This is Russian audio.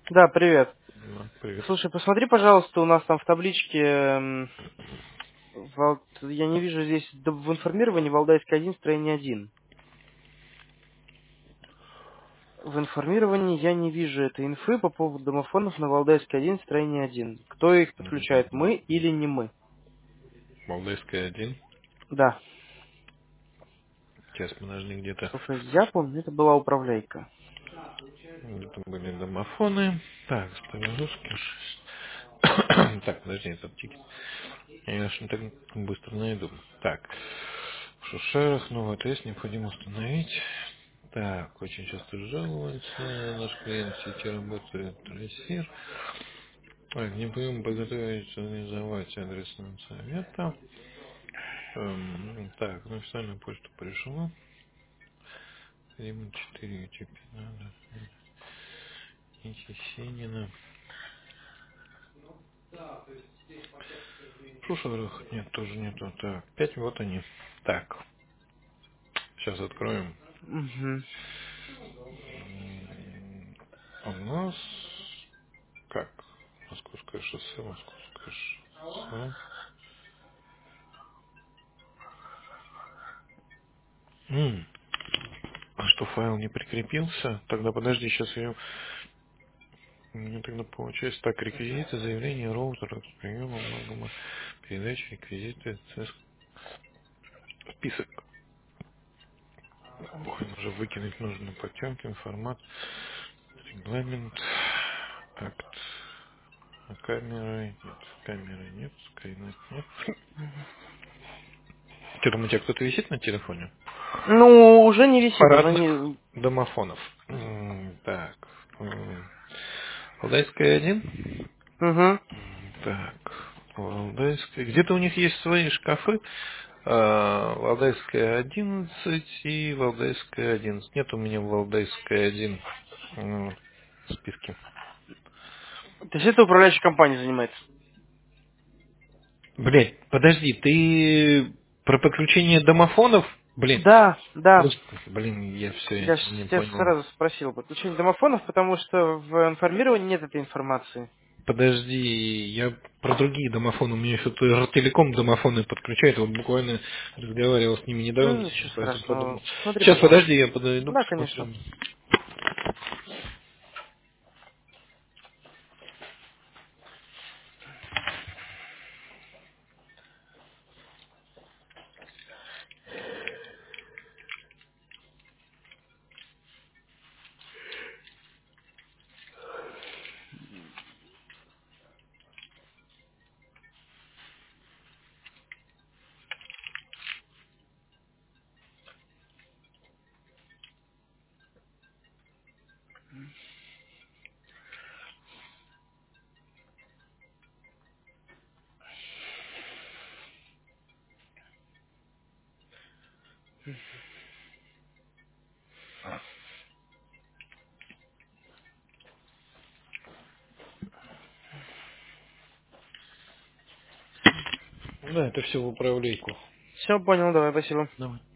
Да, привет. Привет. Слушай, посмотри, пожалуйста, у нас там в табличке, я не вижу здесь в информировании Валдайский 1, строение 1. В информировании я не вижу этой инфы по поводу домофонов на Валдайский 1, строение 1. Кто их подключает, мы или не мы? Валдайская 1. Да. Сейчас мы должны где-то... Сколько я помню, это была управляйка. Это были домофоны. Так, Старорусский 6. Так, подожди, этот тикет. Я ж не так быстро найду. Так. В Шушерах новый тест необходимо установить. Так, очень часто жалуются. Наш клиент в сети работает трассир. Так, не будем подготовить, организовать адресного совета. Так, на официальную почту пришло. Риму 4 теперь надо. И Сенина. В Шушерах нет, тоже нету. Так, 5 вот они. Так, сейчас откроем. Угу. У нас как? Московское шоссе, Московское шоссе. М, А что, файл не прикрепился? Тогда подожди, сейчас я... Мне тогда получается так, реквизиты, заявление роутера, с приемом, много передачи, реквизиты, список. Ой, уже выкинуть нужно потемки, формат, регламент, акт. А камеры нет, скайнет нет. Что там у тебя кто-то висит на телефоне? Ну, уже не висит, уже Парадных не... домофонов. Так. Валдайская 1. Угу. Так. Валдайская. Где-то у них есть свои шкафы. Валдайская 11 и Валдайская 11. Нет у меня Валдайская 1 в списке. То есть это управляющая компания занимается? Блять, подожди, ты про подключение домофонов? Блин, Да, да. просто, блин, я все, я Я тебя ж не тебя понял. сразу спросил подключение домофонов, потому что в информировании нет этой информации. Подожди, я про другие домофоны. У меня что-то Ростелеком домофоны подключает. Вот буквально разговаривал с ними недавно, Ну, ничего поэтому страшного. подумал. Смотри, Сейчас, пожалуйста. подожди, я подойду, Да, конечно. посмотрю. Да, это все в управлейку. Все, понял, давай, спасибо. Давай.